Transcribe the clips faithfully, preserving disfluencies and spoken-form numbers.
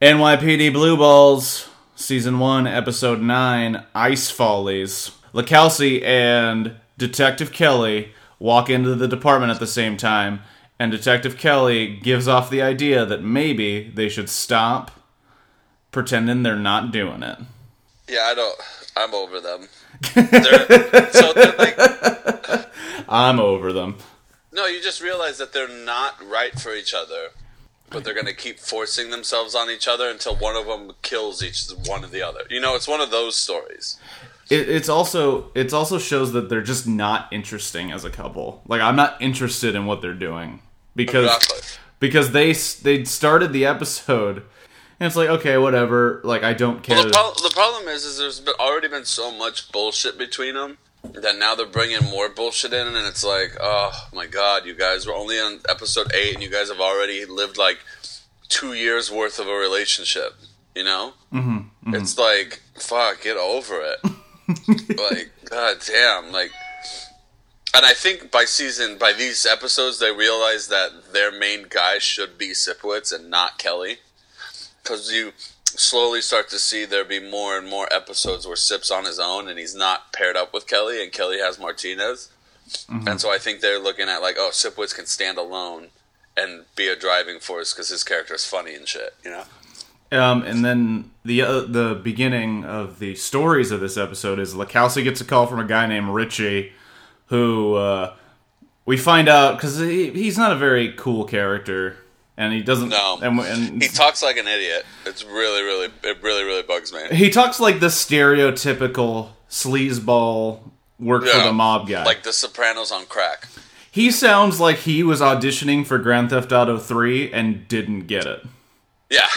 N Y P D Blue Balls, Season one, Episode nine, Ice Follies. LaKelsey and Detective Kelly walk into the department at the same time, and Detective Kelly gives off the idea that maybe they should stop pretending they're not doing it. Yeah, I don't... I'm over them. They're, so they're like... I'm over them. No, you just realize that they're not right for each other. But they're going to keep forcing themselves on each other until one of them kills each one of the other. You know, it's one of those stories. It, it's also it also shows that they're just not interesting as a couple. Like, I'm not interested in what they're doing because Exactly. because they they started the episode and it's like, okay, whatever. Like, I don't care. Well, the, pro- the problem is, is there's been, already been so much bullshit between them that now they're bringing more bullshit in, and it's like, oh my god, you guys were only on episode eight, and you guys have already lived like two years worth of a relationship. You know, mm-hmm, mm-hmm. It's like, fuck, get over it. Like, god damn, like, and I think by season, by these episodes, they realize that their main guy should be Sipowicz and not Kelly, because you slowly start to see there be more and more episodes where Sip's on his own and he's not paired up with Kelly, and Kelly has Martinez. Mm-hmm. And so I think they're looking at like, oh, Sipowicz can stand alone and be a driving force because his character is funny and shit, you know? Um, and then the uh, the beginning of the stories of this episode is LaKelsey gets a call from a guy named Richie, who uh, we find out, because he, he's not a very cool character. And he doesn't. No, and, and he talks like an idiot. It's really, really, it really, really bugs me. He talks like the stereotypical sleazeball work yeah, for the mob guy, like The Sopranos on crack. He sounds like he was auditioning for Grand Theft Auto three and didn't get it. Yeah,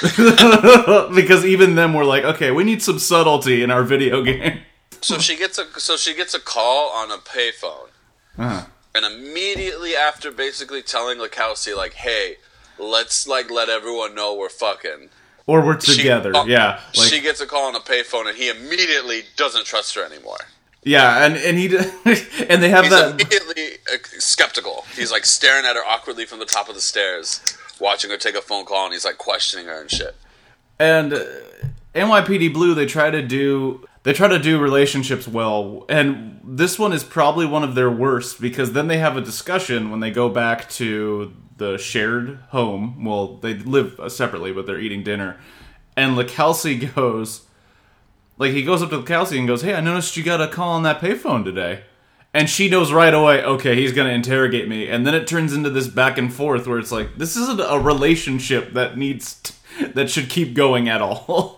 because even them were like, okay, we need some subtlety in our video game. So she gets a so she gets a call on a payphone, uh-huh. and immediately after, basically telling LaKelsey like, hey. Let's, like, let everyone know we're fucking. Or we're together, she, yeah. Like, she gets a call on a payphone, and he immediately doesn't trust her anymore. Yeah, and, and he and they have He's that... immediately skeptical. He's, like, staring at her awkwardly from the top of the stairs, watching her take a phone call, and he's, like, questioning her and shit. And uh, N Y P D Blue, they try to do... They try to do relationships well, and this one is probably one of their worst, because then they have a discussion when they go back to the shared home. Well, they live separately, but they're eating dinner. And LaKelsey goes, like, he goes up to LaKelsey and goes, hey, I noticed you got a call on that payphone today. And she knows right away, okay, he's going to interrogate me. And then it turns into this back and forth where it's like, this isn't a relationship that needs, t- that should keep going at all.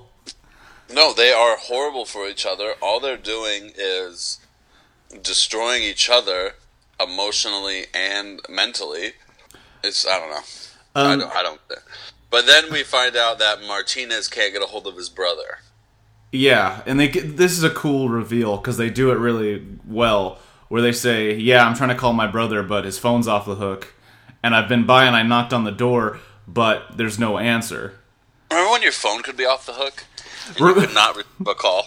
No, they are horrible for each other. All they're doing is destroying each other emotionally and mentally. It's, I don't know. Um, I don't, I don't. But then we find out that Martinez can't get a hold of his brother. Yeah, and they get, this is a cool reveal because they do it really well, where they say, yeah, I'm trying to call my brother, but his phone's off the hook. And I've been by and I knocked on the door, but there's no answer. Remember when your phone could be off the hook? And you could not receive a call?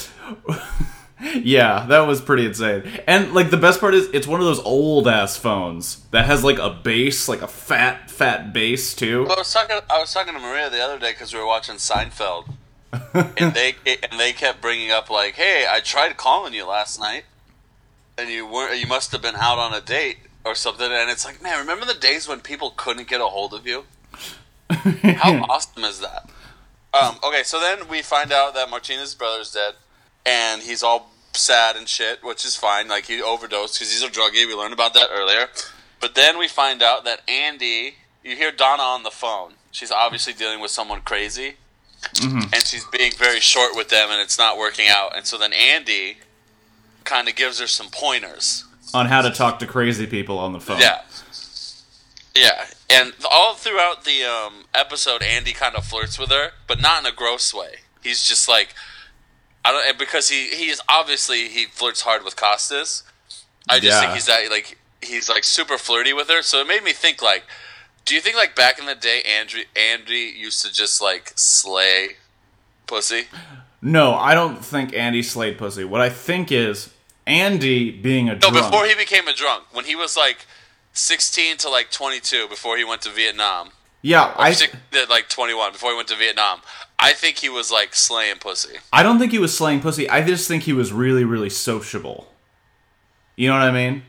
Yeah, that was pretty insane. And, like, the best part is, it's one of those old-ass phones that has, like, a base, like a fat, fat base, too. Well, I was talking, I was talking to Maria the other day because we were watching Seinfeld, and they and they kept bringing up, like, hey, I tried calling you last night, and you weren't, you must have been out on a date or something, and it's like, man, remember the days when people couldn't get a hold of you? How awesome is that? Um, okay, so then we find out that Martinez's brother's dead, and he's all sad and shit, which is fine. Like, he overdosed because he's a druggie. We learned about that earlier. But then we find out that Andy, you hear Donna on the phone. She's obviously dealing with someone crazy, mm-hmm. and she's being very short with them, and it's not working out. And so then Andy kind of gives her some pointers on how to talk to crazy people on the phone. Yeah. Yeah, and all throughout the um, episode, Andy kind of flirts with her, but not in a gross way. He's just like, I don't, because he he is obviously he flirts hard with Costas. I just yeah. think he's that like he's like super flirty with her. So it made me think like, do you think like back in the day, Andy Andy used to just like slay pussy? No, I don't think Andy slayed pussy. What I think is Andy being a no, drunk. before he became a drunk, when he was like sixteen to like twenty-two, before he went to Vietnam. Yeah, I think that like twenty-one before he went to Vietnam. I think he was like slaying pussy. I don't think he was slaying pussy. I just think he was really, really sociable. You know what I mean?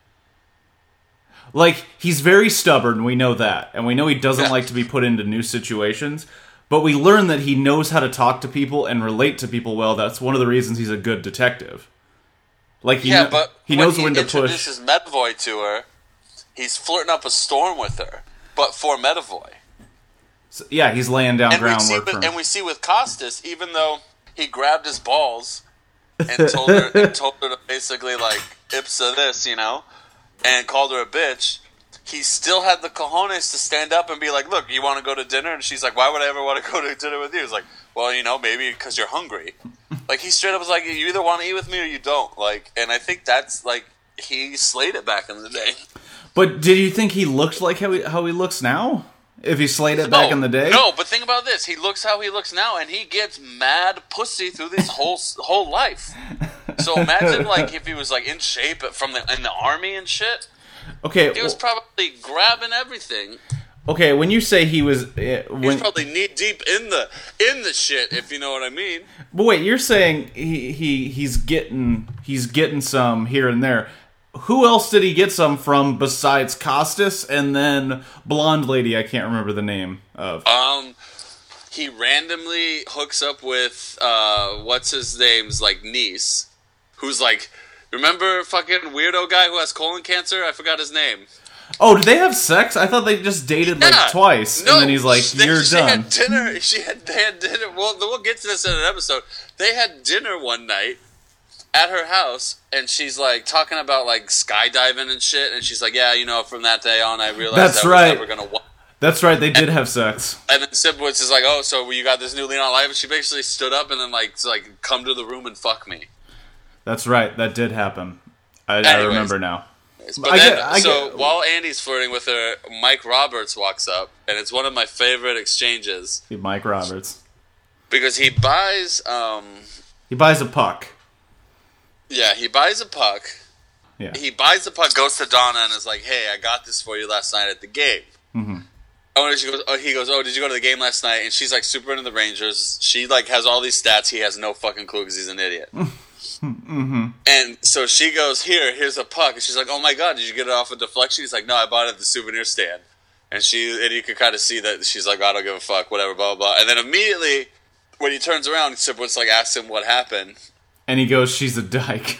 Like, he's very stubborn, we know that. And we know he doesn't Yeah. like to be put into new situations. But we learn that he knows how to talk to people and relate to people well. That's one of the reasons he's a good detective. Like, he, Yeah, kn- but he when knows he when to push. introduces Medavoy to her, he's flirting up a storm with her, but for Medavoy. So, yeah, he's laying down And we, see groundwork with, for him. and we see with Costas, even though he grabbed his balls and told her, and told her to basically like Ipsa this, you know, and called her a bitch, he still had the cojones to stand up and be like, "Look, you want to go to dinner?" And she's like, "Why would I ever want to go to dinner with you?" He's like, "Well, you know, maybe because you're hungry." Like, he straight up was like, "You either want to eat with me or you don't." Like, and I think that's like he slayed it back in the day. But did you think he looked like how he, how he looks now? If he slayed it back No, in the day? No, but think about this. He looks how he looks now, and he gets mad pussy through this whole whole life. So imagine, like, if he was, like, in shape from the in the army and shit. Okay, He was probably grabbing everything. okay. When you say he was, uh, He when, was probably knee deep in the in the shit, if you know what I mean. but wait, you're saying he, he he's getting he's getting some here and there. Who else did he get some from besides Costas and then blonde lady? I can't remember the name of. Um, he randomly hooks up with uh, what's his name's like niece, who's like, remember fucking weirdo guy who has colon cancer? I forgot his name. Oh, did they have sex? I thought they just dated Yeah. like twice, No, and then he's like, they- "You're she done." Had dinner. She had they had dinner. Well, we'll get to this in an episode. They had dinner one night at her house, and she's like talking about like skydiving and shit. And she's like, "Yeah, you know, from that day on, I realized That's that right. was never gonna." Wa-. That's right. They did have sex. And then Sibowitz is like, "Oh, so you got this new lean on life?" And she basically stood up and then like s- like come to the room and fuck me. That's right. That did happen. I, I Anyways. remember now. But I then, get- I so get- while Andy's flirting with her, Mike Roberts walks up, and it's one of my favorite exchanges Mike Roberts. because he buys, um, He buys a puck. yeah, he buys a puck. Yeah. He buys the puck, goes to Donna, and is like, "Hey, I got this for you last night at the game." Mm-hmm. Oh, and she goes, oh, he goes, "Oh, did you go to the game last night?" And she's like super into the Rangers. She like has all these stats. He has no fucking clue because he's an idiot. Mm-hmm. And so she goes, "Here, here's a puck." And she's like, "Oh my god, did you get it off a deflection?" He's like, "No, I bought it at the souvenir stand." And she, and you could kind of see that she's like, "I don't give a fuck, whatever, blah blah." blah. And then immediately, when he turns around, Sipowicz like asks him what happened, And he goes, "She's a dyke."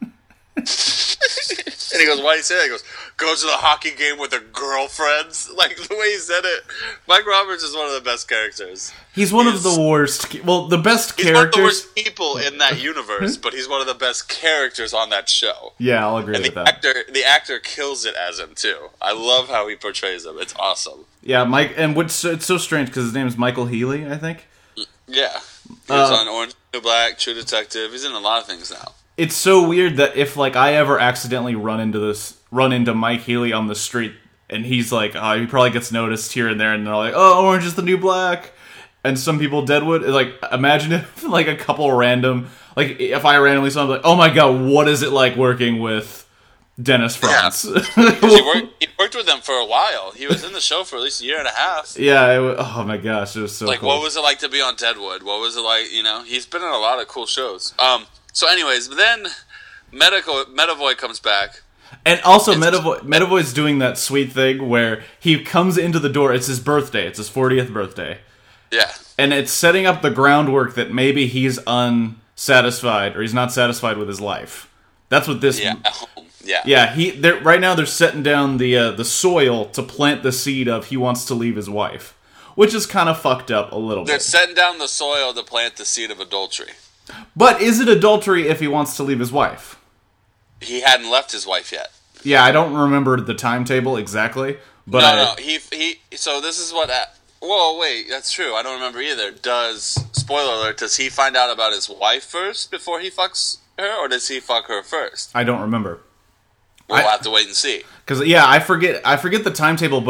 and he goes, "Why do you say that?" He goes, "Goes to the hockey game with her girlfriends." Like the way he said it, Mike Roberts is one of the best characters. He's one He's- of the worst. Well, the best He's one of the characters. worst people in that universe, but he's one of the best characters on that show. Yeah, I'll agree And with the that. actor, the actor kills it as him too. I love how he portrays him. It's awesome. Yeah, Mike. And what's it's so strange because his name is Michael Healy, I think. Yeah, he was Uh, on Orange is the New Black, True Detective. He's in a lot of things now. It's so weird that if like I ever accidentally run into this, run into Mike Healy on the street, and he's like, uh, he probably gets noticed here and there, and they're like, "Oh, Orange is the New Black," and some people Deadwood. Like, imagine if like a couple random, like if I randomly saw him, like, "Oh my god, what is it like working with Dennis Franz?" He worked, he worked with them for a while. He was in the show for at least a year and a half. Yeah. It wa- oh my gosh, it was so Like, cool. what was it like to be on Deadwood? What was it like? You know, he's been in a lot of cool shows. Um. So, anyways, then Medico Medavoy comes back. And also, Medavoy, Medavoy's doing that sweet thing where he comes into the door. It's his birthday. It's his fortieth birthday. Yeah. And it's setting up the groundwork that maybe he's unsatisfied or he's not satisfied with his life. That's what this. Yeah. At home. Yeah. Yeah. He. They're, right now, they're setting down the uh, the soil to plant the seed of he wants to leave his wife, which is kind of fucked up a little They're bit. setting down the soil to plant the seed of adultery. But is it adultery if he wants to leave his wife? He hadn't left his wife yet. Yeah, I don't remember the timetable exactly, but no, I, no. He he. So this is what. hap- Whoa, wait. That's true. I don't remember either. Does spoiler alert? Does he find out about his wife first before he fucks her, or does he fuck her first? I don't remember. We'll I- have to wait and see. Because yeah, I forget I forget the timetable, but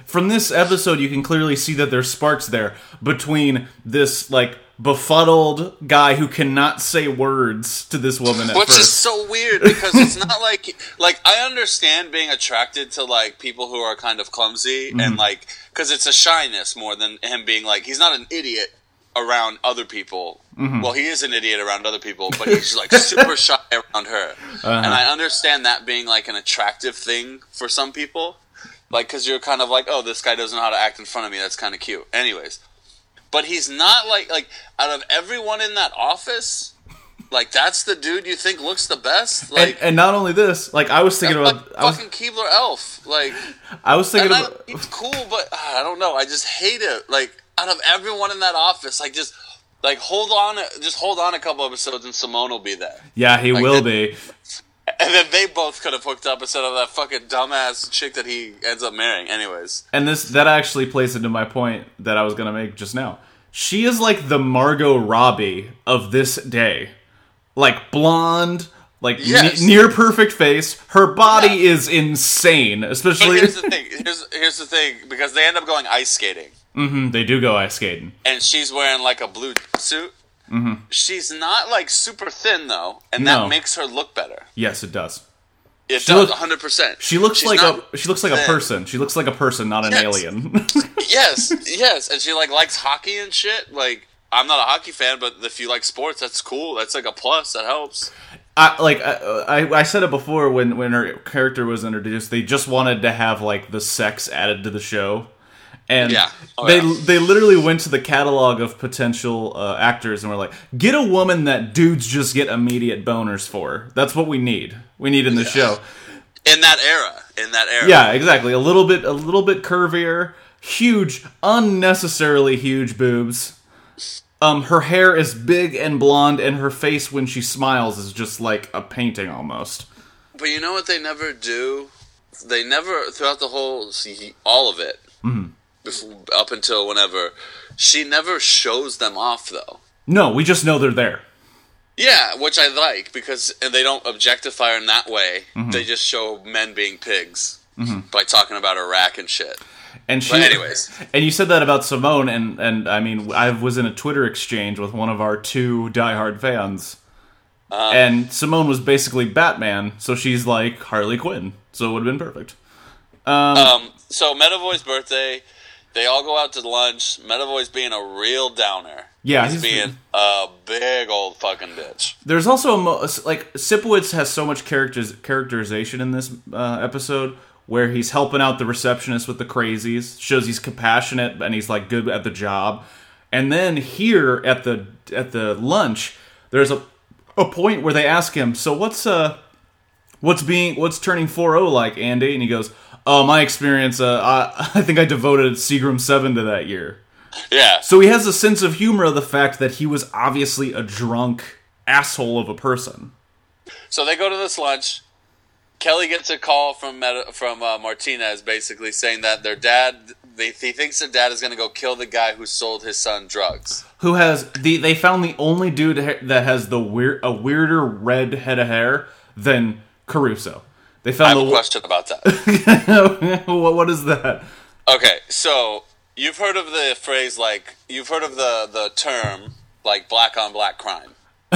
from this episode, you can clearly see that there's sparks there between this, like, befuddled guy who cannot say words to this woman at Which first. is so weird, because it's not like... Like, I understand being attracted to, like, people who are kind of clumsy, mm-hmm. and, like... Because it's a shyness more than him being, like... He's not an idiot around other people. Mm-hmm. Well, he is an idiot around other people, but he's, like, super shy around her. Uh-huh. And I understand that being, like, an attractive thing for some people. Like, because you're kind of like, oh, this guy doesn't know how to act in front of me. That's kind of cute. Anyways... But he's not like, like, out of everyone in that office, like, that's the dude you think looks the best? Like, and, and not only this, like, I was thinking like about... I was, fucking Keebler Elf. Like, I was thinking and about... I, he's cool, but uh, I don't know. I just hate it. Like, out of everyone in that office, like, just, like, hold on, just hold on a couple episodes and Simone will be there. Yeah, he like, will then, be. And then they both could have hooked up instead of that fucking dumbass chick that he ends up marrying. Anyways. And this that actually plays into my point that I was going to make just now. She is like the Margot Robbie of this day. Like, blonde, like, yes. ne- near perfect face. Her body yeah. is insane, especially... But here's the thing. Here's, here's the thing. Because they end up going ice skating. Mm-hmm, they do go ice skating. And she's wearing, like, a blue suit. Mm-hmm. She's not, like, super thin, though. And no. that makes her look better. Yes, it does. It she does, look, one hundred percent. She looks she's like a she looks like thin. a person. She looks like a person, not an yes. alien. yes, yes. And she, like, likes hockey and shit. Like... I'm not a hockey fan, but if you like sports, that's cool. That's like a plus. That helps. I like I, I I said it before when when her character was introduced. They just wanted to have like the sex added to the show, and yeah. Oh, they yeah. they literally went to the catalog of potential uh, actors and were like, get a woman that dudes just get immediate boners for. That's what we need. We need in the yeah. show. In that era. In that era. Yeah, exactly. A little bit a little bit curvier, huge, unnecessarily huge boobs. Um, her hair is big and blonde, and her face, when she smiles, is just like a painting almost. But you know what they never do? They never, throughout the whole, all of it, mm-hmm. before, up until whenever, she never shows them off, though. No, we just know they're there. Yeah, which I like, because and they don't objectify her in that way. Mm-hmm. They just show men being pigs mm-hmm. by talking about Iraq and shit. And she, but anyways. And you said that about Simone, and, and I mean, I was in a Twitter exchange with one of our two diehard fans, uh, and Simone was basically Batman, so she's like Harley Quinn, so it would have been perfect. Um, um, so Metavoy's birthday, they all go out to lunch. Metavoy's being a real downer. Yeah, he's, he's being a big old fucking bitch. There's also a mo- like Sipowicz has so much characters characterization in this uh, episode, where he's helping out the receptionist with the crazies, shows he's compassionate and he's like good at the job. And then here at the at the lunch, there's a a point where they ask him, "So what's uh what's being what's turning four oh like, Andy?" And he goes, "Oh, my experience, uh, I I think I devoted Seagram seven to that year." Yeah. So he has a sense of humor of the fact that he was obviously a drunk asshole of a person. So they go to this lunch. Kelly gets a call from Meta, from uh, Martinez, basically saying that their dad, they, he thinks their dad is going to go kill the guy who sold his son drugs. Who has the? They found the only dude that has the weird, a weirder red head of hair than Caruso. They found. I have the, a question about that. what, what is that? Okay, so you've heard of the phrase like you've heard of the the term like black on black crime.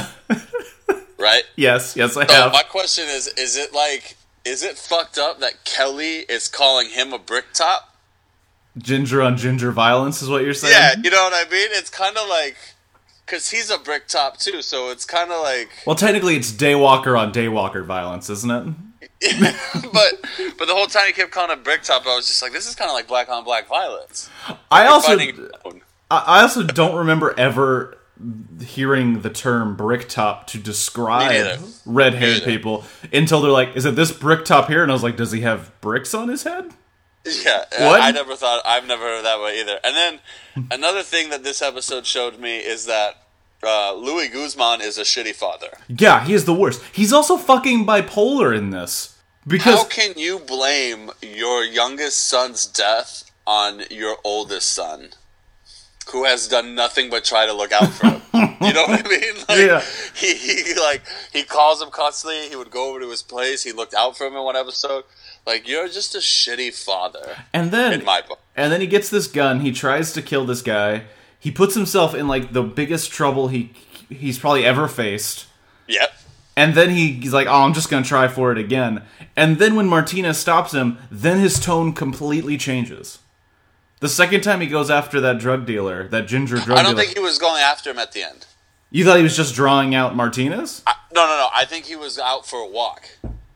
Right? Yes, yes, I so have. My question is, is it like, is it fucked up that Kelly is calling him a brick top? Ginger on ginger violence is what you're saying? Yeah, you know what I mean? It's kind of like, because he's a brick top too, so it's kind of like... Well, technically it's Daywalker on Daywalker violence, isn't it? but but the whole time he kept calling it brick top, I was just like, this is kind of like black on black violence. I You're also... finding... I also don't remember ever hearing the term bricktop to describe red-haired people until they're like, is it this bricktop here? And I was like, does he have bricks on his head? Yeah, what? I never thought, I've never heard it that way either. And then another thing that this episode showed me is that uh, Louis Guzman is a shitty father. Yeah, he is the worst. He's also fucking bipolar in this. Because how can you blame your youngest son's death on your oldest son, who has done nothing but try to look out for him? You know what I mean? Like, yeah. He, he like he calls him constantly. He would go over to his place. He looked out for him in one episode. Like, you're just a shitty father. And then, in my book. And then he gets this gun. He tries to kill this guy. He puts himself in like the biggest trouble he he's probably ever faced. Yep. And then he, he's like, oh, I'm just going to try for it again. And then when Martinez stops him, then his tone completely changes. The second time he goes after that drug dealer, that ginger drug dealer... I don't dealer, think he was going after him at the end. You thought he was just drawing out Martinez? I, no, no, no. I think he was out for a walk.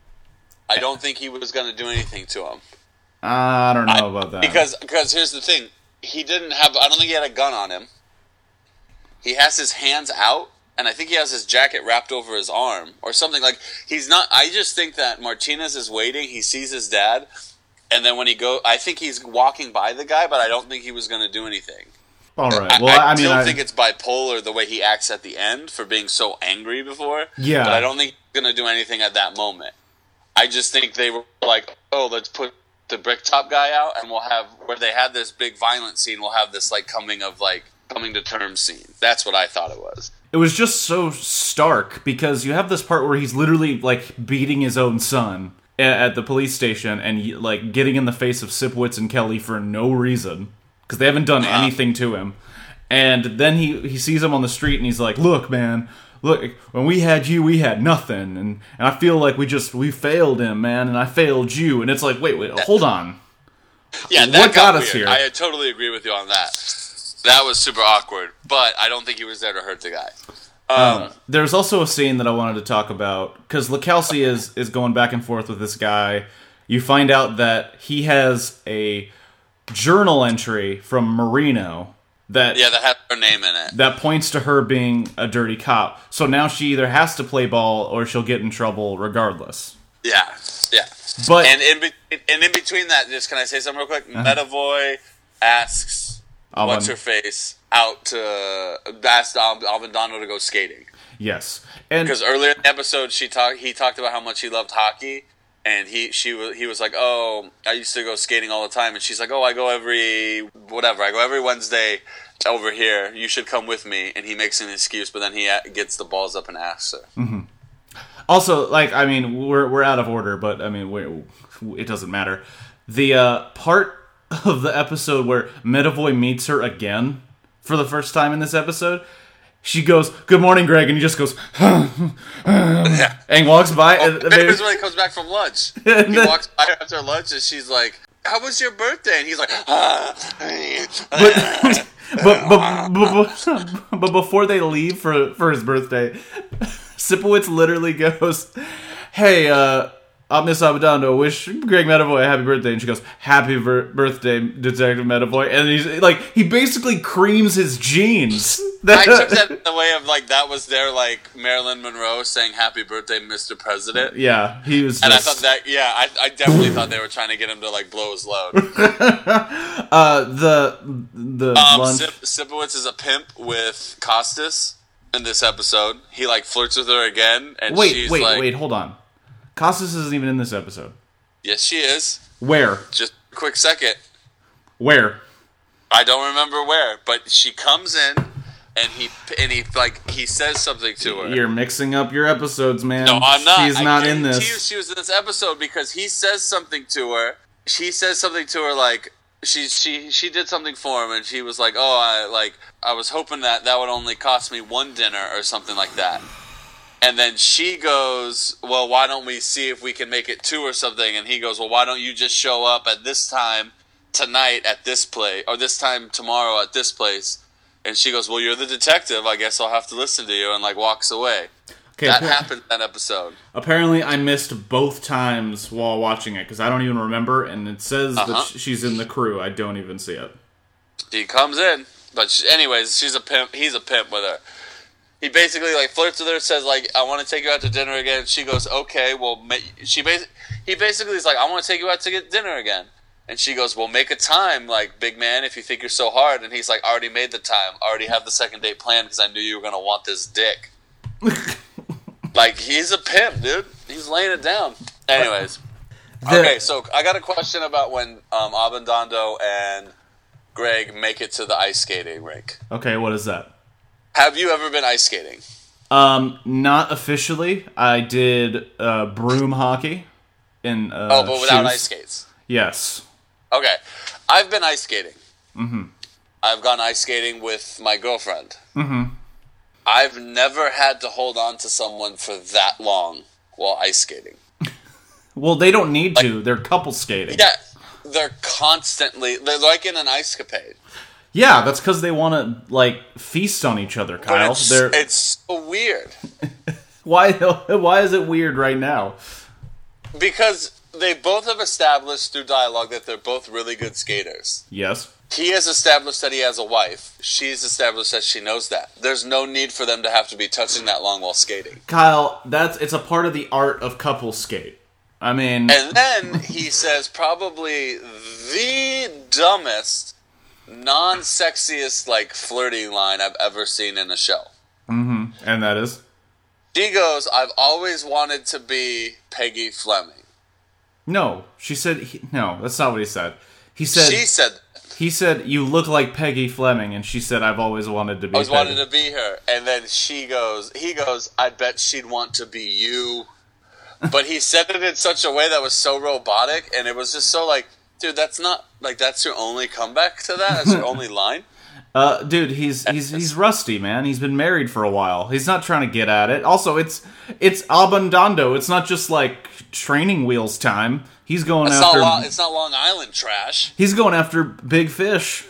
I don't think he was going to do anything to him. Uh, I don't know I, about that. Because, because here's the thing. He didn't have... I don't think he had a gun on him. He has his hands out. And I think he has his jacket wrapped over his arm or something. Like, he's not... I just think that Martinez is waiting. He sees his dad. And then when he go... I think he's walking by the guy, but I don't think he was going to do anything. All right. Well, I, I, I mean, don't I think it's bipolar the way he acts at the end for being so angry before. Yeah. But I don't think he's going to do anything at that moment. I just think they were like, oh, let's put the Bricktop guy out, and we'll have... Where they had this big violent scene, we'll have this, like, coming of, like... coming to terms scene. That's what I thought it was. It was just so stark because you have this part where he's literally like beating his own son at the police station and like getting in the face of Sipowicz and Kelly for no reason because they haven't done uh-huh. anything to him. And then he, he sees him on the street and he's like, look, man, look, when we had you, we had nothing. And, and I feel like we just, we failed him, man, and I failed you. And it's like, wait, wait, hold on. Yeah, that what got, got us weird. here? I totally agree with you on that. That was super awkward, but I don't think he was there to hurt the guy. Um, um, there's also a scene that I wanted to talk about, because LaKelsey is, is going back and forth with this guy. You find out that he has a journal entry from Marino that yeah, that has her name in it. That points to her being a dirty cop. So now she either has to play ball or she'll get in trouble regardless. Yeah, yeah. But and in, be- and in between that, just can I say something real quick? Uh-huh. Metavoy asks... Alvin. What's her face out to ask Avendano to go skating? Yes, and because earlier in the episode, she talked. He talked about how much he loved hockey, and he she was he was like, "Oh, I used to go skating all the time," and she's like, "Oh, I go every whatever. I go every Wednesday over here. You should come with me." And he makes an excuse, but then he gets the balls up and asks her. Mm-hmm. Also, like, I mean, we're we're out of order, but I mean, we're, it doesn't matter. The uh, part of the episode where Metavoy meets her again for the first time in this episode, she goes, "Good morning, Greg," and he just goes, yeah. and walks by. Oh, and maybe it's when he comes back from lunch. He then, walks by after lunch, and she's like, "How was your birthday?" And he's like, ah. but, but, but, but, but before they leave for, for his birthday, Sipowicz literally goes, "Hey, uh, Uh, Miss Abadando, wish Greg Metavoy a happy birthday," and she goes, "Happy ver- birthday, Detective Metavoy," and he's like, he basically creams his jeans. I took that in the way of like that was their like Marilyn Monroe saying "Happy birthday, Mister President." Yeah, he was. Just... And I thought that, yeah, I, I definitely thought they were trying to get him to like blow his load. uh, the the um, lunch. Sip- Sipowicz is a pimp with Costas in this episode. He like flirts with her again, and wait, she's wait, like, wait, hold on. Costas isn't even in this episode. Yes, she is. Where? Just a quick second. Where? I don't remember where, but she comes in and he and he like he says something to her. You're mixing up your episodes, man. No, I'm not. She's not I in this. You she was in this episode because he says something to her. She says something to her like she she she did something for him, and she was like, "Oh, I like I was hoping that that would only cost me one dinner or something like that." And then she goes, "Well, why don't we see if we can make it two or something?" And he goes, "Well, why don't you just show up at this time tonight at this place, or this time tomorrow at this place?" And she goes, "Well, you're the detective. I guess I'll have to listen to you," and like walks away. Okay, that appa- happened in that episode. Apparently, I missed both times while watching it because I don't even remember, and it says uh-huh. that she's in the crew. I don't even see it. She comes in, but she, anyways, she's a pimp. He's a pimp with her. He basically like flirts with her, says like, "I want to take you out to dinner again." She goes, "Okay, well." Ma-. She bas- He basically is like, "I want to take you out to get dinner again," and she goes, "Well, make a time, like big man, if you think you're so hard." And he's like, "I already made the time. I already have the second date planned because I knew you were gonna want this dick." Like he's a pimp, dude. He's laying it down. Anyways, the- okay. So I got a question about when um, Abendando and Greg make it to the ice skating rink. Okay, what is that? Have you ever been ice skating? Um, not officially. I did uh, broom hockey. in uh, oh, but without shoes. ice skates. Yes. Okay, I've been ice skating. Mm-hmm. I've gone ice skating with my girlfriend. Mm-hmm. I've never had to hold on to someone for that long while ice skating. Well, they don't need like, to. They're couple skating. Yeah, they're constantly... They're like in an ice capade. Yeah, that's because they want to, like, feast on each other, Kyle. But it's, they're... it's so weird. Why, why is it weird right now? Because they both have established through dialogue that they're both really good skaters. Yes. He has established that he has a wife. She's established that she knows that. There's no need for them to have to be touching that long while skating. Kyle, that's it's a part of the art of couple skate. I mean... And then he says probably the dumbest, non-sexiest, like, flirting line I've ever seen in a show. Mm-hmm. And that is? She goes, I've always wanted to be Peggy Fleming. No. She said... He, no, that's not what he said. He said... She said... He said, you look like Peggy Fleming, and she said, I've always wanted to be I always Peggy. wanted to be her. And then she goes, he goes, I bet she'd want to be you. But he said it in such a way that was so robotic, and it was just so like, dude, that's not, like, that's your only comeback to that? That's your only line? Uh, dude, he's he's he's rusty, man. He's been married for a while. He's not trying to get at it. Also, it's it's Abundando. It's not just, like, training wheels time. He's going it's after... Not long, it's not Long Island trash. He's going after big fish.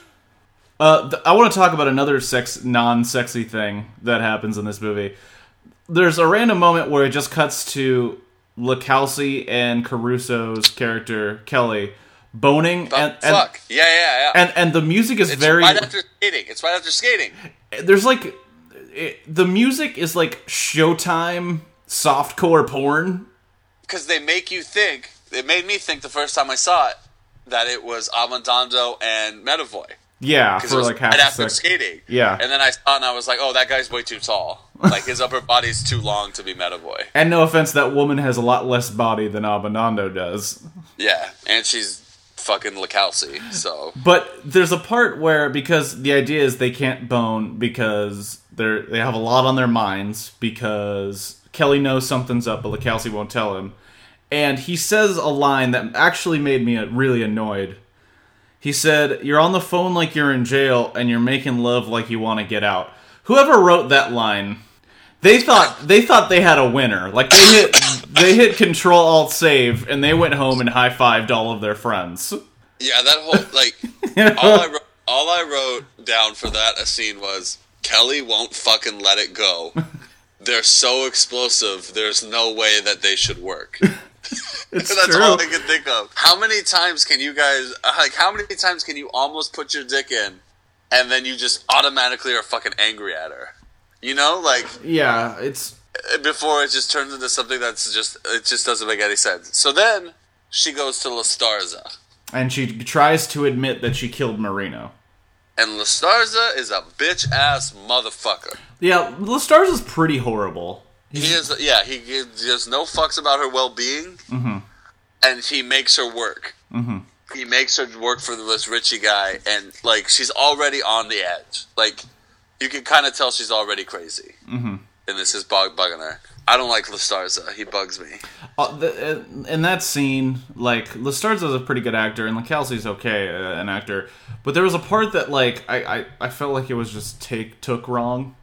Uh, th- I want to talk about another sex non-sexy thing that happens in this movie. There's a random moment where it just cuts to LaCalci and Caruso's character, Kelly, boning. But and, and, fuck. Yeah, yeah, yeah. And, and the music is it's very... right after skating. It's right after skating. There's like... It, the music is like Showtime softcore porn. Because they make you think... It made me think the first time I saw it that it was Avantando and Medavoy. Yeah, for it was like half right a after second. skating. Yeah. And then I saw it and I was like, oh, that guy's way too tall. Like, his upper body's too long to be Medavoy. And no offense, that woman has a lot less body than Abundando does. Yeah, and she's fucking LaCalci, so... But there's a part where, because the idea is they can't bone because they're they have a lot on their minds, because Kelly knows something's up, but LaCalci won't tell him. And he says a line that actually made me really annoyed. He said, you're on the phone like you're in jail, and you're making love like you want to get out. Whoever wrote that line, they thought they thought they had a winner. Like, they hit they hit Control Alt Save, and they went home and high-fived all of their friends. Yeah, that whole, like, all I, wrote, all I wrote down for that a scene was, Kelly won't fucking let it go. They're so explosive, there's no way that they should work. It's That's true. all I can think of. How many times can you guys, like, how many times can you almost put your dick in, and then you just automatically are fucking angry at her? You know, like... Yeah, it's... Before it just turns into something that's just, it just doesn't make any sense. So then, she goes to La Starza. And she tries to admit that she killed Marino. And La Starza is a bitch-ass motherfucker. Yeah, La Starza's pretty horrible. He is, yeah, he gives no fucks about her well-being, mm-hmm. and he makes her work. Mm-hmm. He makes her work for this Richie guy, and, like, she's already on the edge. Like, you can kind of tell she's already crazy. Mm-hmm. And this is bug bugging her. I don't like La Starza. He bugs me. Uh, the, uh, in that scene, like, La Starza's a pretty good actor, and LaCalci's okay, uh, an actor. But there was a part that, like, I, I, I felt like it was just take took wrong.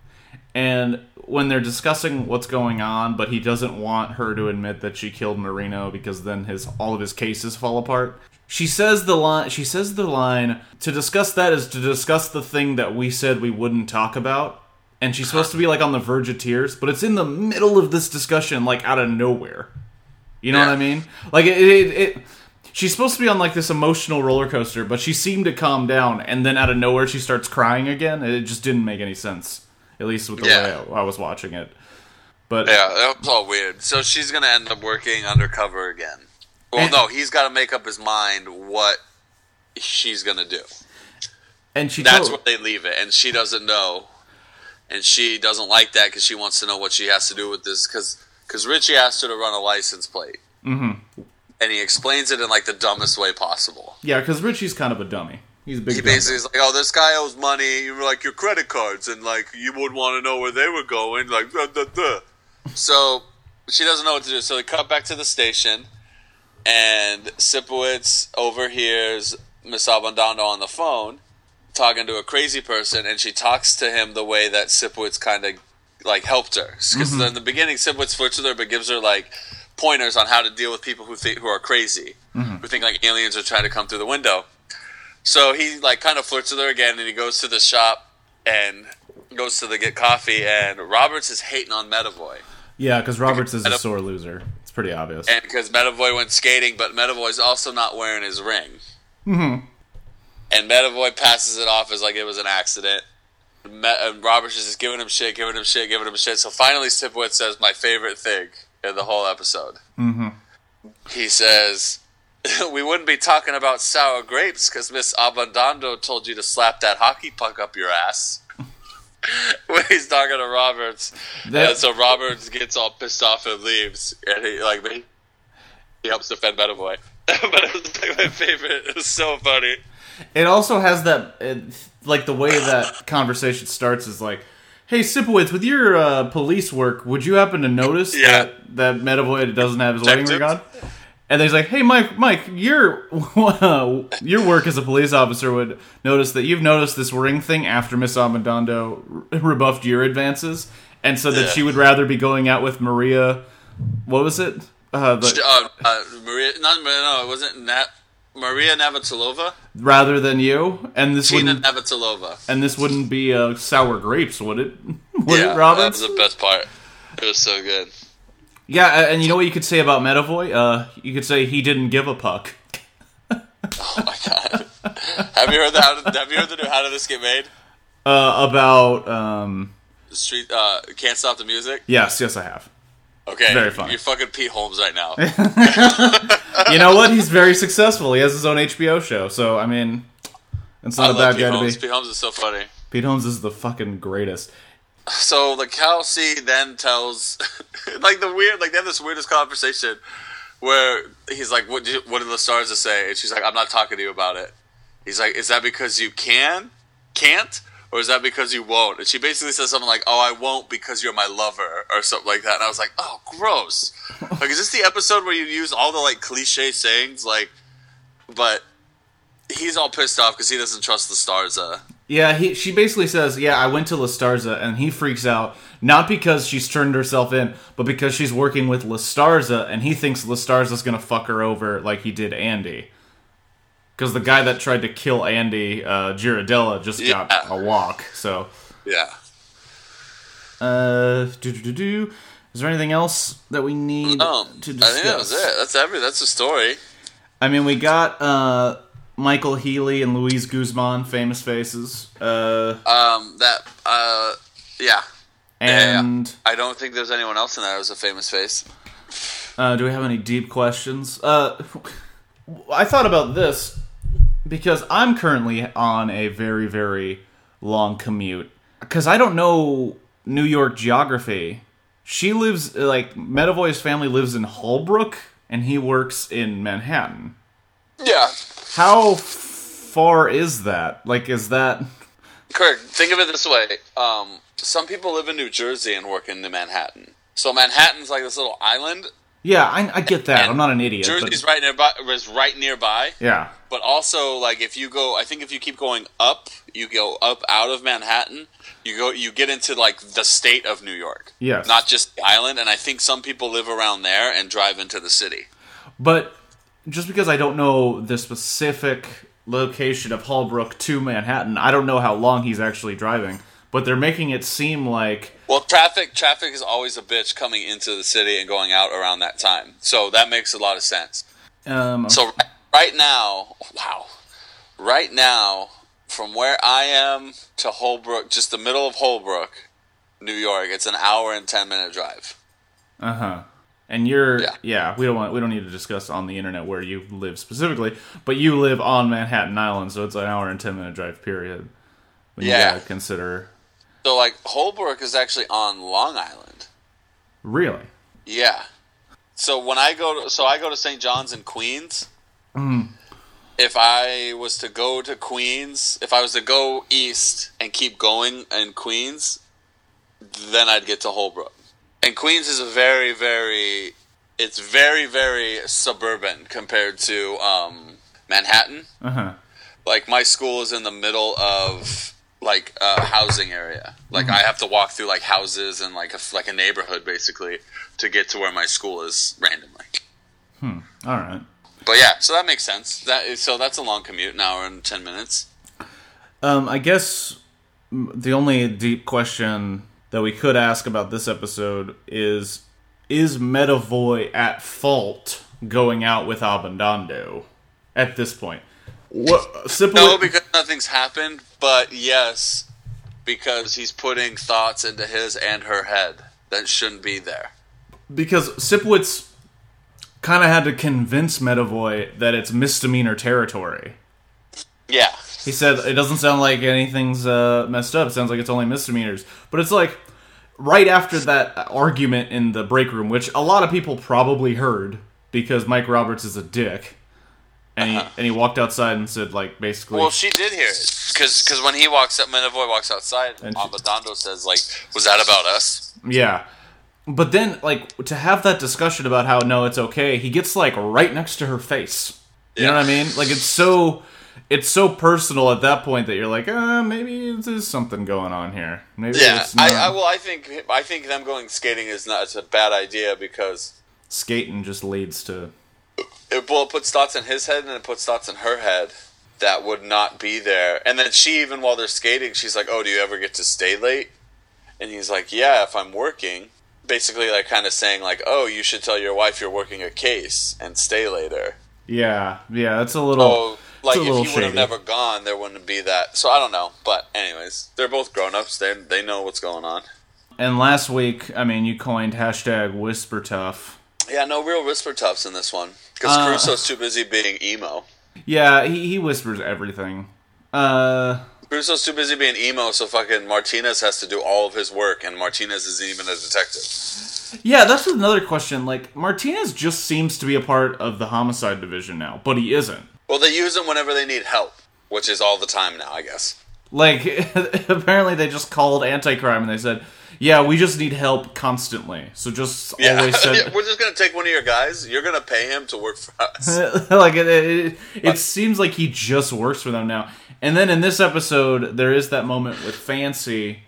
And when they're discussing what's going on, but he doesn't want her to admit that she killed Marino because then his all of his cases fall apart. She says the line. She says the line. To discuss that is to discuss the thing that we said we wouldn't talk about. And she's supposed to be like on the verge of tears, but it's in the middle of this discussion, like out of nowhere. You know yeah. what I mean? Like it, it, it. She's supposed to be on like this emotional roller coaster, but she seemed to calm down, and then out of nowhere she starts crying again. It just didn't make any sense. At least with the yeah. way I, I was watching it. But yeah, that was all weird. So she's going to end up working undercover again. Well, and, no, he's got to make up his mind what she's going to do. And she That's told, where they leave it, and she doesn't know. And she doesn't like that because she wants to know what she has to do with this. Because Richie asked her to run a license plate. Mm-hmm. And he explains it in, like, the dumbest way possible. Yeah, because Richie's kind of a dummy. He's a big He dummy. basically is like, oh, this guy owes money, you like, your credit cards, and, like, you would want to know where they were going, like, duh, duh, duh. So, she doesn't know what to do. So they cut back to the station, and Sipowicz overhears Miss Abundando on the phone talking to a crazy person, and she talks to him the way that Sipowicz kind of like helped her. Because mm-hmm. in the beginning, Sipowicz flirts with her, but gives her like pointers on how to deal with people who think who are crazy, mm-hmm. who think like aliens are trying to come through the window. So he like kind of flirts with her again, and he goes to the shop and goes to the get coffee, and Roberts is hating on Medavoy. Yeah, because Roberts is a sore loser. It's pretty obvious. And because Medavoy went skating, but Medavoy's also not wearing his ring. Mm-hmm. And Medavoy passes it off as like it was an accident. And Roberts is just giving him shit, giving him shit, giving him shit. So finally Sipowicz says my favorite thing in the whole episode. Mm-hmm. He says, we wouldn't be talking about sour grapes because Miss Abundando told you to slap that hockey puck up your ass. When he's talking to Roberts. That, and so Roberts gets all pissed off and leaves. And he, like, he helps defend Medavoy. But it was like my favorite. It was so funny. It also has that, it, like, the way that conversation starts is like, hey, Sipowicz, with your uh, police work, would you happen to notice yeah. that, that Medavoy doesn't have his wedding ring on? And he's like, hey, Mike, Mike, your your work as a police officer would notice that you've noticed this ring thing after Miss Abundando rebuffed your advances, and so that yeah. she would rather be going out with Maria, what was it? Uh, the, uh, uh, Maria, not no, it wasn't Nat, Maria Navratilova? Rather than you, and this Tina wouldn't Navratilova. And this wouldn't be uh, sour grapes, would it? Would yeah, it, Roberts? that was the best part. It was so good. Yeah, and you know what you could say about Medavoy? Uh, you could say he didn't give a puck. Oh my god! Have you heard the how did, Have you heard the new How Did This Get Made? Uh, about um, Street uh, Can't Stop the Music. Yes, yes, I have. Okay, it's very funny. You're fucking Pete Holmes right now. You know what? He's very successful. He has his own H B O show, so I mean, it's not I a bad Pete guy Holmes. to be. Pete Holmes is so funny. Pete Holmes is the fucking greatest. So the Kelsey then tells, like the weird, like they have this weirdest conversation where he's like, "What? Did, what did the stars say?" And she's like, "I'm not talking to you about it." He's like, "Is that because you can, can't, or is that because you won't?" And she basically says something like, "Oh, I won't because you're my lover," or something like that. And I was like, "Oh, gross!" Like, is this the episode where you use all the like cliche sayings, like? But he's all pissed off because he doesn't trust the stars. Uh, Yeah, he, she basically says, yeah, I went to La Starza, and he freaks out, not because she's turned herself in, but because she's working with La Starza, and he thinks La Starza's gonna fuck her over like he did Andy. Because the guy that tried to kill Andy, uh, Girardella, just yeah. got a walk, so... Yeah. Uh, do-do-do-do. Is there anything else that we need no, to discuss? I think that was it. That's every. That's the story. I mean, we got, uh... Michael Healy and Luis Guzman, famous faces. Uh, um, that, uh, yeah. And... Yeah, yeah. I don't think there's anyone else in there who's a famous face. Uh, do we have any deep questions? Uh, I thought about this, because I'm currently on a very, very long commute. Because I don't know New York geography. She lives, like, Medavoy's family lives in Holbrook, and he works in Manhattan. Yeah. How far is that? Like, is that... Kirk, think of it this way. Um, some people live in New Jersey and work in Manhattan. So Manhattan's like this little island. Yeah, I, I get that. I'm not an idiot. Jersey's but... right nearby. Is right nearby. Yeah. But also, like, if you go... I think if you keep going up, you go up out of Manhattan, you go, you get into, like, the state of New York. Yes. Not just the island. And I think some people live around there and drive into the city. But... just because I don't know the specific location of Holbrook to Manhattan, I don't know how long he's actually driving. But they're making it seem like... Well, traffic traffic is always a bitch coming into the city and going out around that time. So that makes a lot of sense. Um, so right now, wow. Right now, from where I am to Holbrook, just the middle of Holbrook, New York, it's an hour and ten minute drive. Uh-huh. And you're, yeah. yeah, we don't want, we don't need to discuss on the internet where you live specifically, but you live on Manhattan Island, so it's an hour and ten minute drive period. When yeah. You gotta consider. So, like, Holbrook is actually on Long Island. Really? Yeah. So when I go to, so I go to Saint John's in Queens. Mm. If I was to go to Queens, if I was to go east and keep going in Queens, then I'd get to Holbrook. And Queens is a very, very it's very, very suburban compared to um, Manhattan. Uh-huh. Like, my school is in the middle of, like, a housing area. Like, mm-hmm. I have to walk through, like, houses and, like, a, like a neighborhood, basically, to get to where my school is randomly. Hmm. All right. But, yeah, so that makes sense. That is, so that's a long commute, an hour and ten minutes. Um, I guess the only deep question that we could ask about this episode is, is Medavoy at fault going out with Abandando at this point? What, Sipowicz... No, because nothing's happened, but yes, because he's putting thoughts into his and her head that shouldn't be there. Because Sipowicz kind of had to convince Medavoy that it's misdemeanor territory. Yeah. He said, it doesn't sound like anything's uh, messed up, it sounds like it's only misdemeanors. But it's like, right after that argument in the break room, which a lot of people probably heard, because Mike Roberts is a dick... And he, uh-huh. and he walked outside and said, like, basically... Well, she did hear it. Because when he walks up, Medavoy walks outside, and Abandando says, like, was that about us? Yeah. But then, like, to have that discussion about how, no, it's okay, he gets, like, right next to her face. You yeah. know what I mean? Like, it's so... It's so personal at that point that you're like, uh, maybe there's something going on here. Maybe yeah, it's not... I, I, well, I think I think them going skating is not it's a bad idea, because... Skating just leads to... It, well, it puts thoughts in his head and it puts thoughts in her head that would not be there. And then she, even while they're skating, she's like, oh, do you ever get to stay late? And he's like, yeah, if I'm working. Basically, like, kind of saying, like, oh, you should tell your wife you're working a case and stay later. Yeah, yeah, that's a little... So, like, if you would have never gone, there wouldn't be that. So, I don't know. But, anyways, they're both grown-ups. They they know what's going on. And last week, I mean, you coined hashtag WhisperTough. Yeah, no real whisper toughs in this one. Because uh, Caruso's too busy being emo. Yeah, he, he whispers everything. Uh, Caruso's too busy being emo, so fucking Martinez has to do all of his work, and Martinez isn't even a detective. Yeah, that's another question. Like, Martinez just seems to be a part of the homicide division now, but he isn't. Well, they use him whenever they need help, which is all the time now, I guess. Like, apparently they just called Anti-Crime and they said... Yeah, we just need help constantly. So just yeah. always send... yeah, we're just going to take one of your guys. You're going to pay him to work for us. like, it, it, it seems like he just works for them now. And then in this episode, there is that moment with Fancy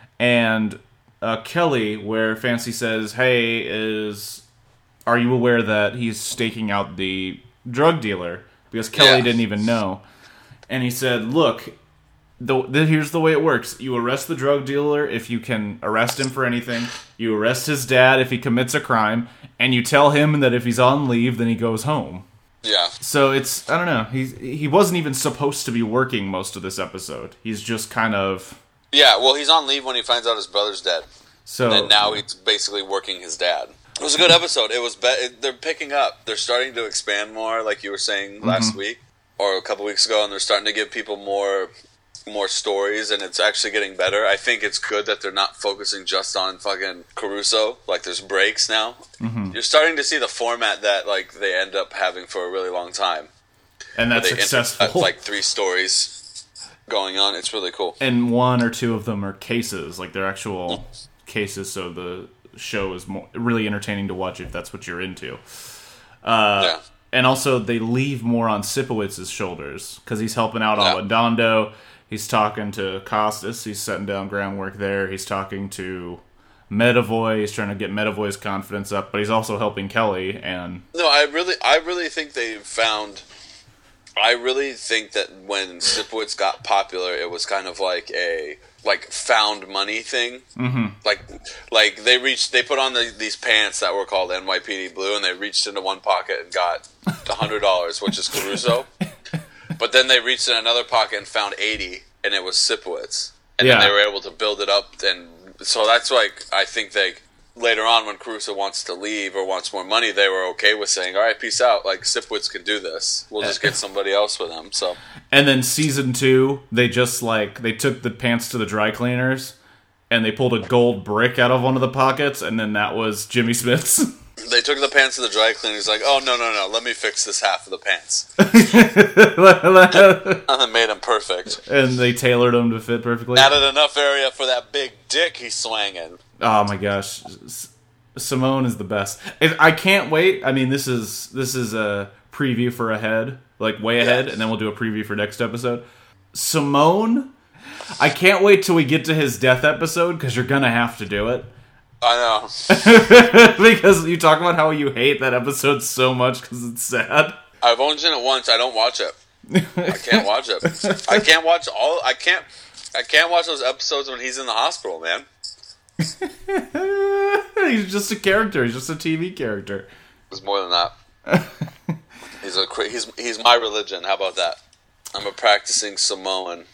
and uh, Kelly where Fancy says, hey, is are you aware that he's staking out the drug dealer? Because Kelly yeah. didn't even know. And he said, look... The, the, here's the way it works. You arrest the drug dealer if you can arrest him for anything. You arrest his dad if he commits a crime. And you tell him that if he's on leave, then he goes home. Yeah. So it's, I don't know. He's, he wasn't even supposed to be working most of this episode. He's just kind of... Yeah, well, he's on leave when he finds out his brother's dead. So, and now he's basically working his dad. It was a good episode. It was. Be- it, they're picking up. They're starting to expand more, like you were saying last mm-hmm. week. Or a couple weeks ago. And they're starting to give people more... more stories, and it's actually getting better. I think it's good that they're not focusing just on fucking Caruso. Like, there's breaks now. Mm-hmm. You're starting to see the format that, like, they end up having for a really long time. And that's successful. Inter- like, three stories going on. It's really cool. And one or two of them are cases. Like, they're actual mm. cases, so the show is more, really entertaining to watch if that's what you're into. Uh, yeah. And also, they leave more on Sipowitz's shoulders, because he's helping out yeah. Abandando. He's talking to Costas. He's setting down groundwork there. He's talking to Medavoy. He's trying to get Medavoy's confidence up, but he's also helping Kelly. And no, I really, I really think they found. I really think that when Sipowicz got popular, it was kind of like a like found money thing. Mm-hmm. Like, like they reached, they put on the, these pants that were called N Y P D Blue, and they reached into one pocket and got a hundred dollars, which is Caruso. But then they reached in another pocket and found eighty, and it was Sipowicz. And yeah. then they were able to build it up. And so that's like, I think they, later on when Caruso wants to leave or wants more money, they were okay with saying, all right, peace out. Like, Sipowicz can do this. We'll just get somebody else with him. So. And then season two, they just like, they took the pants to the dry cleaners, and they pulled a gold brick out of one of the pockets, and then that was Jimmy Smith's. They took the pants to the dry cleaner. He's like, oh, no, no, no. Let me fix this half of the pants. And then made them perfect. And they tailored them to fit perfectly. Added enough area for that big dick he's swanging. Oh, my gosh. Simone is the best. If, I can't wait. I mean, this is this is a preview for ahead, like way ahead, yeah. And then we'll do a preview for next episode. Simone, I can't wait till we get to his death episode, because you're gonna have to do it. I know. Because you talk about how you hate that episode so much because it's sad. I've only seen it once. I don't watch it. I can't watch it. I can't watch all. I can't. I can't watch those episodes when he's in the hospital, man. He's just a character. He's just a T V character. It's more than that. he's a. He's he's my religion. How about that? I'm a practicing Samoan.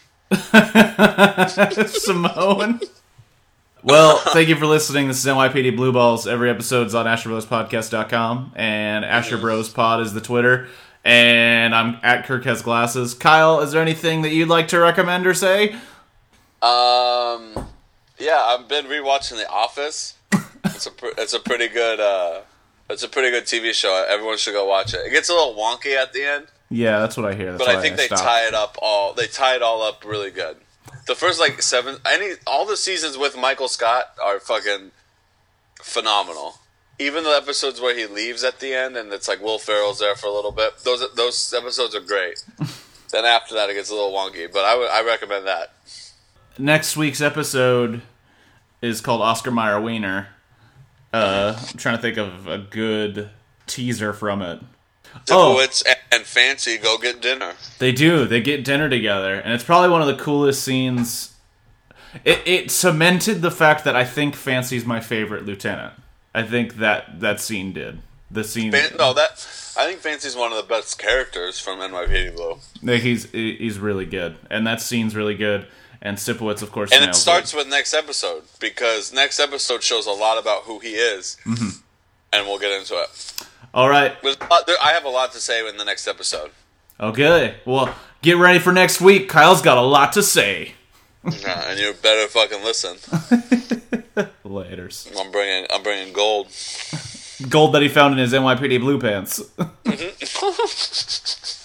Samoan. Well, thank you for listening. This is N Y P D Blue Balls. Every episode's on Asher Bros Podcast dot com, and Asher Bros Pod is the Twitter, and I'm at Kirk Has Glasses. Kyle, is there anything that you'd like to recommend or say? Um, yeah, I've been rewatching The Office. It's a it's a pretty good uh, it's a pretty good T V show. Everyone should go watch it. It gets a little wonky at the end. Yeah, that's what I hear. That's but I think I they stopped. tie it up all. They tie it all up really good. The first like seven, any all the seasons with Michael Scott are fucking phenomenal. Even the episodes where he leaves at the end and it's like Will Ferrell's there for a little bit. Those those episodes are great. Then after that, it gets a little wonky, but I would I recommend that. Next week's episode is called Oscar Mayer Wiener. Uh, I'm trying to think of a good teaser from it. Dipowitz oh. and Fancy go get dinner. They do. They get dinner together, and it's probably one of the coolest scenes. It, it cemented the fact that I think Fancy's my favorite lieutenant. I think that that scene did. The scene. Fan, no, that I think Fancy's one of the best characters from N Y P D Blue. He's he's really good, and that scene's really good. And Sipowicz, of course, and it starts it. with next episode, because next episode shows a lot about who he is, mm-hmm. and we'll get into it. All right. I have a lot to say in the next episode. Okay. Well, get ready for next week. Kyle's got a lot to say. Yeah, and you better fucking listen. Laters. I'm bringing, I'm bringing gold. Gold that he found in his N Y P D Blue pants. Mm-hmm.